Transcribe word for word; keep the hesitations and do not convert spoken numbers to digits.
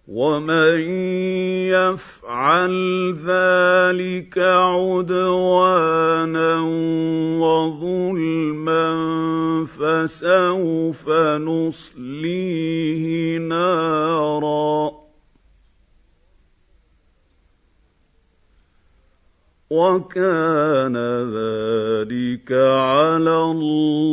ومن يفعل ذلك عدوانا وظلما فسوف نصليه نارا وكان ذلك على الله